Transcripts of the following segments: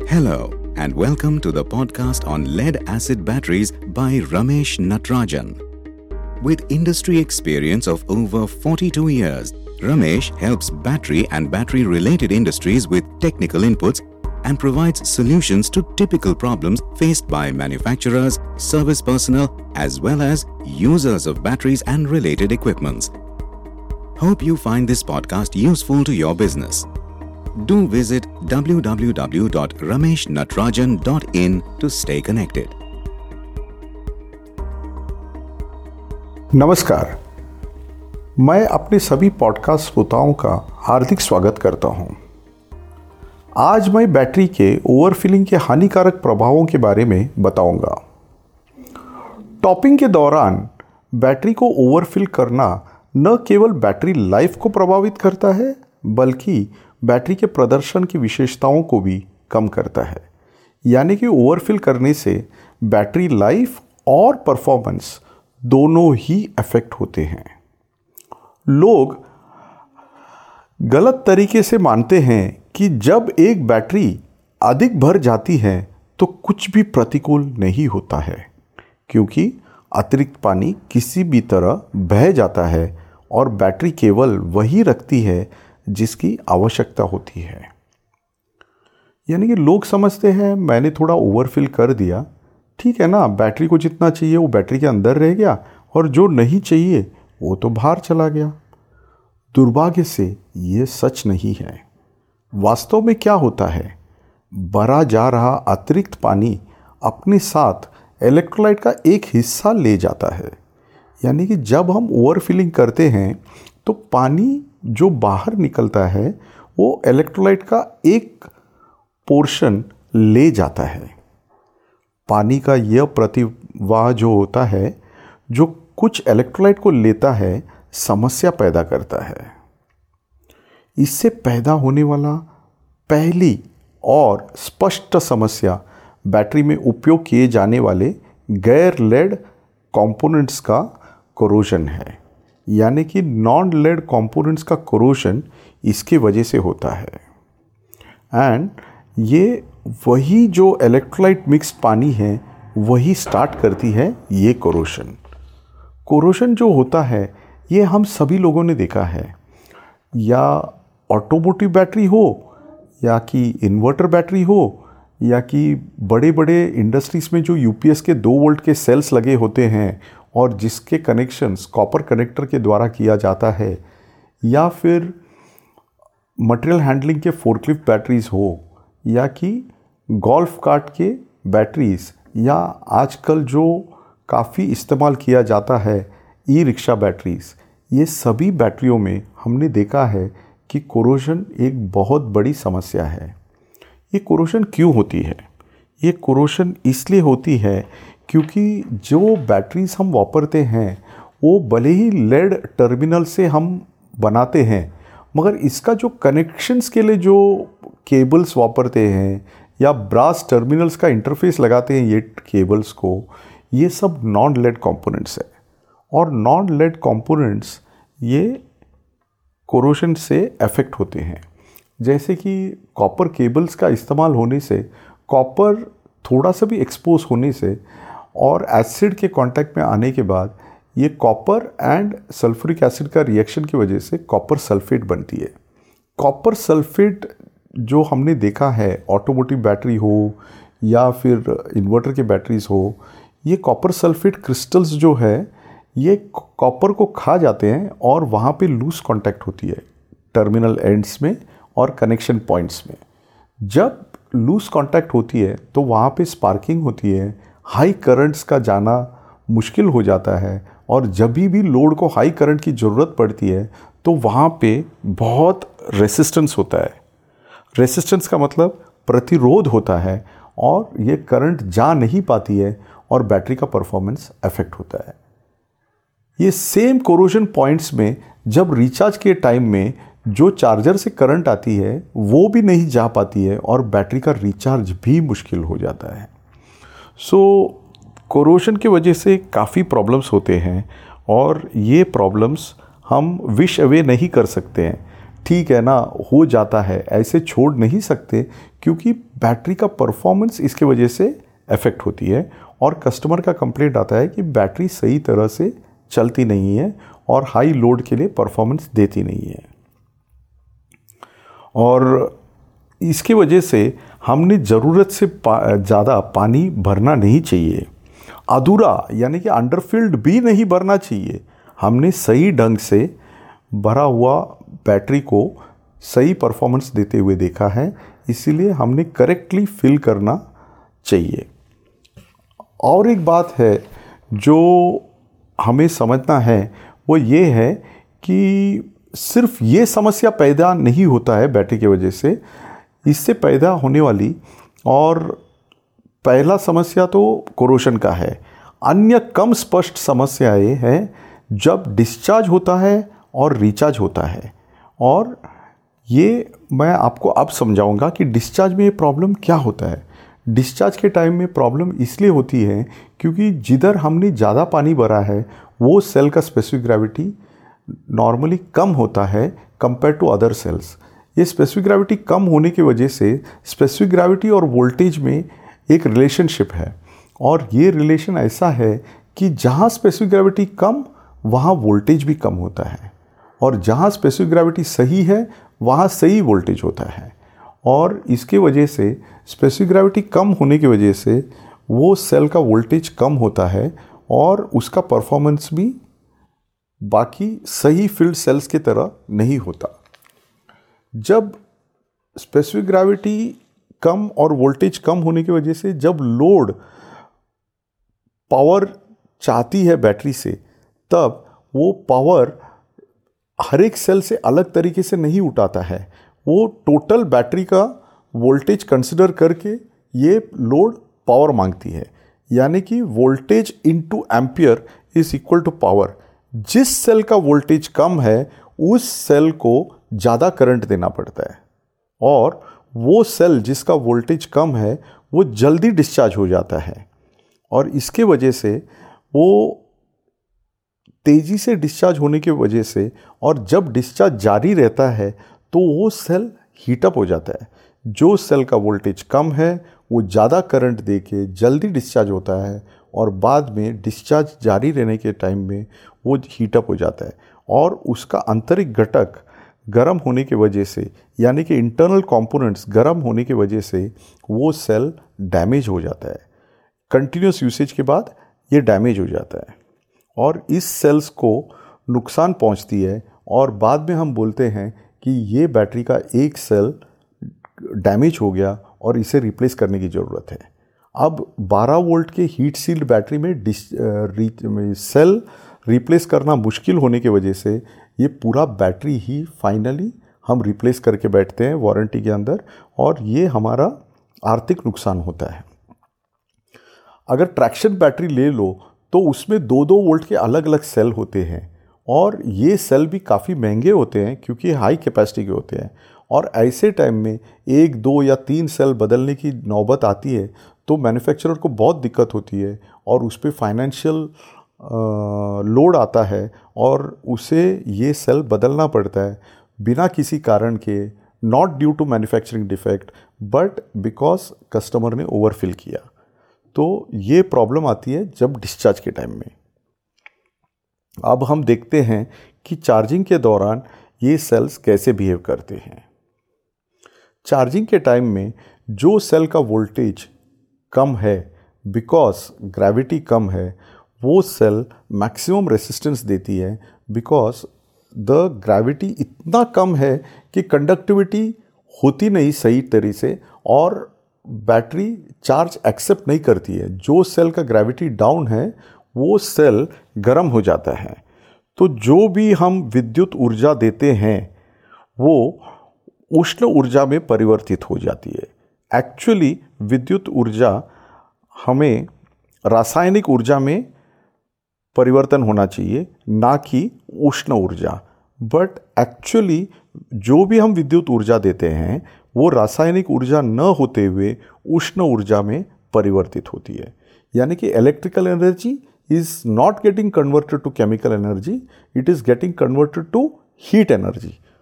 Hello and welcome to the podcast on lead-acid batteries by Ramesh Natarajan. With industry experience of over 42 years, Ramesh helps battery and battery-related industries with technical inputs and provides solutions to typical problems faced by manufacturers, service personnel, as well as users of batteries and related equipments. Hope you find this podcast useful to your business. Do visit www.rameshnatarajan.in to stay connected. नमस्कार, मैं अपने सभी podcast श्रोताओं का हार्दिक स्वागत करता हूं। आज मैं बैटरी के ओवरफिलिंग के हानिकारक प्रभावों के बारे में बताऊंगा। टॉपिंग के दौरान बैटरी को ओवरफिल करना न केवल बैटरी लाइफ को प्रभावित करता है, बल्कि बैटरी के प्रदर्शन की विशेषताओं को भी कम करता है। यानी कि ओवरफिल करने से बैटरी लाइफ और परफॉर्मेंस दोनों ही अफेक्ट होते हैं। लोग गलत तरीके से मानते हैं कि जब एक बैटरी अधिक भर जाती है तो कुछ भी प्रतिकूल नहीं होता है, क्योंकि अतिरिक्त पानी किसी भी तरह बह जाता है और बैटरी केवल वही रखती है जिसकी आवश्यकता होती है। यानी कि लोग समझते हैं मैंने थोड़ा ओवरफिल कर दिया, ठीक है ना, बैटरी को जितना चाहिए वो बैटरी के अंदर रह गया और जो नहीं चाहिए वो तो बाहर चला गया। दुर्भाग्य से ये सच नहीं है। वास्तव में क्या होता है, भरा जा रहा अतिरिक्त पानी अपने साथ इलेक्ट्रोलाइट का एक हिस्सा ले जाता है। यानी कि जब हम ओवरफिलिंग करते हैं तो पानी जो बाहर निकलता है वो इलेक्ट्रोलाइट का एक पोर्शन ले जाता है। पानी का यह प्रतिवाह जो होता है, जो कुछ इलेक्ट्रोलाइट को लेता है, समस्या पैदा करता है। इससे पैदा होने वाला पहली और स्पष्ट समस्या बैटरी में उपयोग किए जाने वाले गैर लेड कंपोनेंट्स का कोरोजन है। यानी कि नॉन लेड कंपोनेंट्स का कोरोजन इसके वजह से होता है। एंड ये वही जो इलेक्ट्रोलाइट मिक्स पानी है वही स्टार्ट करती है ये कोरोजन। कोरोजन जो होता है ये हम सभी लोगों ने देखा है, या ऑटोमोटिव बैटरी हो, या कि इन्वर्टर बैटरी हो, या कि बड़े बड़े इंडस्ट्रीज़ में जो यूपीएस के 2 वोल्ट के सेल्स लगे होते हैं और जिसके कनेक्शंस कॉपर कनेक्टर के द्वारा किया जाता है, या फिर मटेरियल हैंडलिंग के फोर्कलिफ्ट बैटरीज़ हो, या कि गोल्फ कार्ट के बैटरीज़, या आजकल जो काफ़ी इस्तेमाल किया जाता है ई रिक्शा बैटरीज़, ये सभी बैटरियों में हमने देखा है कि कोरोजन एक बहुत बड़ी समस्या है। ये कोरोजन क्यों होती है? ये कोरोजन इसलिए होती है क्योंकि जो बैटरीज हम वापरते हैं वो भले ही लेड टर्मिनल से हम बनाते हैं, मगर इसका जो कनेक्शंस के लिए जो केबल्स वापरते हैं या ब्रास टर्मिनल्स का इंटरफेस लगाते हैं ये केबल्स को, ये सब नॉन लेड कंपोनेंट्स है। और नॉन लेड कंपोनेंट्स ये कोरोजन से अफेक्ट होते हैं। जैसे कि कॉपर केबल्स का इस्तेमाल होने से, कॉपर थोड़ा सा भी एक्सपोज होने से और एसिड के कांटेक्ट में आने के बाद ये कॉपर एंड सल्फ्यूरिक एसिड का रिएक्शन की वजह से कॉपर सल्फेट बनती है। कॉपर सल्फेट जो हमने देखा है ऑटोमोटिव बैटरी हो या फिर इन्वर्टर के बैटरीज हो, ये कॉपर सल्फेट क्रिस्टल्स जो है ये कॉपर को खा जाते हैं और वहाँ पे लूज कांटेक्ट होती है टर्मिनल एंड्स में और कनेक्शन पॉइंट्स में। जब लूज कांटेक्ट होती है तो वहाँ पे स्पार्किंग होती है, हाई करंट्स का जाना मुश्किल हो जाता है, और जब भी लोड को हाई करंट की ज़रूरत पड़ती है तो वहाँ पे बहुत रेसिस्टेंस होता है। रेसिस्टेंस का मतलब प्रतिरोध होता है और ये करंट जा नहीं पाती है और बैटरी का परफॉर्मेंस अफेक्ट होता है। ये सेम कोरोजन पॉइंट्स में जब रिचार्ज के टाइम में जो चार्जर से करंट आती है वो भी नहीं जा पाती है और बैटरी का रिचार्ज भी मुश्किल हो जाता है। कोरोजन की वजह से काफ़ी प्रॉब्लम्स होते हैं और ये प्रॉब्लम्स हम विश अवे नहीं कर सकते हैं। ठीक है ना, हो जाता है, ऐसे छोड़ नहीं सकते, क्योंकि बैटरी का परफॉर्मेंस इसके वजह से अफेक्ट होती है और कस्टमर का कंप्लेंट आता है कि बैटरी सही तरह से चलती नहीं है और हाई लोड के लिए परफॉर्मेंस देती नहीं है। और इसकी वजह से हमने ज़रूरत से ज़्यादा पानी भरना नहीं चाहिए, अधूरा यानी कि अंडरफिल्ड भी नहीं भरना चाहिए। हमने सही ढंग से भरा हुआ बैटरी को सही परफॉर्मेंस देते हुए देखा है, इसीलिए हमने करेक्टली फिल करना चाहिए। और एक बात है जो हमें समझना है, वो ये है कि सिर्फ ये समस्या पैदा नहीं होता है बैटरी की वजह से, इससे पैदा होने वाली और पहला समस्या तो कोरोशन का है। अन्य कम स्पष्ट समस्याएं हैं जब डिस्चार्ज होता है और रिचार्ज होता है, और ये मैं आपको अब समझाऊंगा कि डिस्चार्ज में ये प्रॉब्लम क्या होता है। डिस्चार्ज के टाइम में प्रॉब्लम इसलिए होती है क्योंकि जिधर हमने ज़्यादा पानी भरा है वो सेल का स्पेसिफिक ग्रेविटी नॉर्मली कम होता है कंपेयर टू अदर सेल्स। ये स्पेसिफिक ग्रेविटी कम होने की वजह से स्पेसिफिक ग्रेविटी और वोल्टेज में एक रिलेशनशिप है, और ये रिलेशन ऐसा है कि जहाँ स्पेसिफिक ग्रेविटी कम वहाँ वोल्टेज भी कम होता है, और जहाँ स्पेसिफिक ग्रेविटी सही है वहाँ सही वोल्टेज होता है। और इसके वजह से स्पेसिफिक ग्रेविटी कम होने की वजह से वो सेल का वोल्टेज कम होता है और उसका परफॉर्मेंस भी बाकी सही फील्ड सेल्स की तरह नहीं होता। जब स्पेसिफिक ग्रेविटी कम और वोल्टेज कम होने की वजह से जब लोड पावर चाहती है बैटरी से, तब वो पावर हर एक सेल से अलग तरीके से नहीं उठाता है, वो टोटल बैटरी का वोल्टेज कंसिडर करके ये लोड पावर मांगती है। यानी कि voltage into ampere is equal to power. जिस सेल का वोल्टेज कम है उस सेल को ज़्यादा करंट देना पड़ता है, और वो सेल जिसका वोल्टेज कम है वो जल्दी डिस्चार्ज हो जाता है, और इसके वजह से वो तेज़ी से डिस्चार्ज होने की वजह से, और जब डिस्चार्ज जारी रहता है तो वो सेल हीटअप हो जाता है। जो सेल का वोल्टेज कम है वो ज़्यादा करंट दे के जल्दी डिस्चार्ज होता है, और बाद में डिस्चार्ज जारी रहने के टाइम में वो हीटअप हो जाता है, और उसका आंतरिक घटक गर्म होने की वजह से, यानी कि इंटरनल कंपोनेंट्स गर्म होने की वजह से वो सेल डैमेज हो जाता है। कंटिन्यूस यूसेज के बाद ये डैमेज हो जाता है और इस सेल्स को नुकसान पहुंचती है, और बाद में हम बोलते हैं कि ये बैटरी का एक सेल डैमेज हो गया और इसे रिप्लेस करने की ज़रूरत है। अब 12 वोल्ट के हीट सील्ड बैटरी में सेल रिप्लेस करना मुश्किल होने की वजह से ये पूरा बैटरी ही फाइनली हम रिप्लेस करके बैठते हैं वारंटी के अंदर, और ये हमारा आर्थिक नुकसान होता है। अगर ट्रैक्शन बैटरी ले लो तो उसमें 2-2 वोल्ट के अलग अलग सेल होते हैं, और ये सेल भी काफ़ी महंगे होते हैं क्योंकि हाई कैपेसिटी के होते हैं, और ऐसे टाइम में 1, 2 या 3 सेल बदलने की नौबत आती है तो मैन्युफैक्चरर को बहुत दिक्कत होती है, और उस पर फाइनेंशियल लोड आता है, और उसे ये सेल बदलना पड़ता है बिना किसी कारण के, not due to manufacturing defect but because customer ने ओवरफिल किया। तो ये प्रॉब्लम आती है जब डिस्चार्ज के टाइम में। अब हम देखते हैं कि चार्जिंग के दौरान ये सेल्स कैसे बिहेव करते हैं। चार्जिंग के टाइम में जो सेल का वोल्टेज कम है बिकॉज ग्रेविटी कम है, वो सेल मैक्सिमम रेसिस्टेंस देती है बिकॉज द ग्रेविटी इतना कम है कि कंडक्टिविटी होती नहीं सही तरीके से, और बैटरी चार्ज एक्सेप्ट नहीं करती है। जो सेल का ग्रेविटी डाउन है वो सेल गर्म हो जाता है। तो जो भी हम विद्युत ऊर्जा देते हैं वो उष्ण ऊर्जा में परिवर्तित हो जाती है। एक्चुअली विद्युत ऊर्जा हमें रासायनिक ऊर्जा में परिवर्तन होना चाहिए, ना कि उष्ण ऊर्जा। बट एक्चुअली जो भी हम विद्युत ऊर्जा देते हैं वो रासायनिक ऊर्जा न होते हुए उष्ण ऊर्जा में परिवर्तित होती है। यानी कि electrical energy is not getting converted to chemical energy, it is getting converted to heat energy.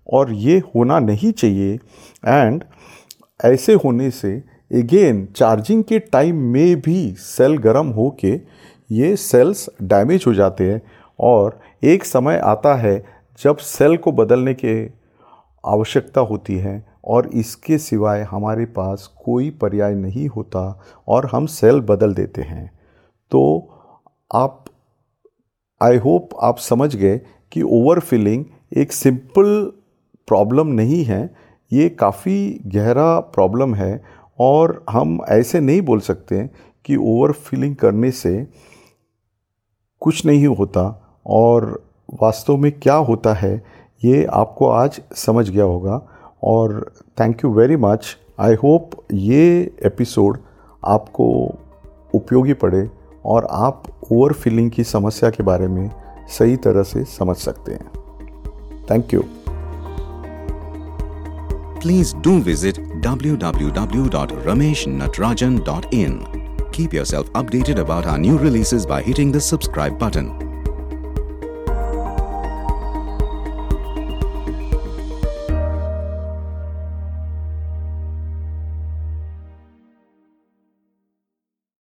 और ये होना नहीं चाहिए। एंड ऐसे होने से अगेन चार्जिंग के टाइम में भी सेल गर्म होके ये सेल्स डैमेज हो जाते हैं और एक समय आता है जब सेल को बदलने की आवश्यकता होती है और इसके सिवाय हमारे पास कोई पर्याय नहीं होता और हम सेल बदल देते हैं। तो आप आई होप आप समझ गए कि ओवरफिलिंग एक सिंपल प्रॉब्लम नहीं है, ये काफ़ी गहरा प्रॉब्लम है और हम ऐसे नहीं बोल सकते कि ओवरफिलिंग करने से कुछ नहीं होता और वास्तव में क्या होता है ये आपको आज समझ गया होगा। और thank you very much. I hope ये एपिसोड आपको उपयोगी पड़े और आप ओवरफिलिंग की समस्या के बारे में सही तरह से समझ सकते हैं। Thank you. Please do visit www.rameshnatrajan.in. Keep yourself updated about our new releases by hitting the subscribe button.